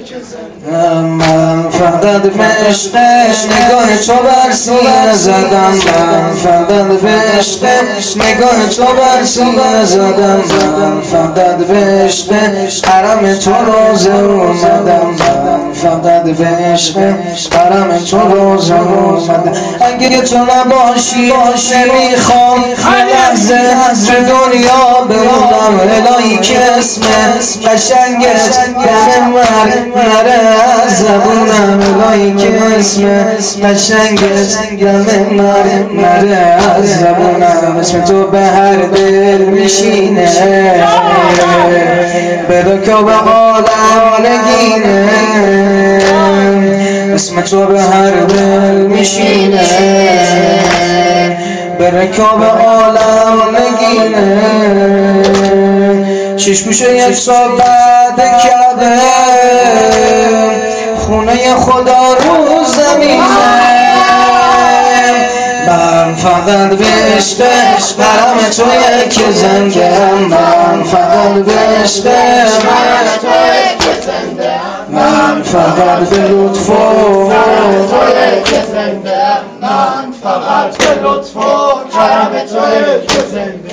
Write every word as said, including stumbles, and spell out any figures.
من فقط به عشق نگاه تو بر سینه زدم، من فقط به عشق نگاه تو بر سینه زدم، من فقط به عشق حرم تو روزه اومدم، من فقط به عشق حرم تو روزه اومدم. اگه تو نباشی نمیخوام یه لحظه تو دنیا بمونم، الهی که اسم قشنگت بمر نره از زبونم، الهی که اسم قشنگت بمر نره از زبونم. اسم تو به هر دل میشینه، به رکاب عالم نگینه، اسم تو به هر دل میشینه، به رکاب عالم نگینه. شش گوشه یک صحبت کرده، خونه خدا رو زمینه، من فقط به عشق حرم تو یک زنده‌ام، من فقط به عشق حرم تو یک زنده‌ام، من فقط به لطف و من فقط به لطف و کرم تو یک زنده.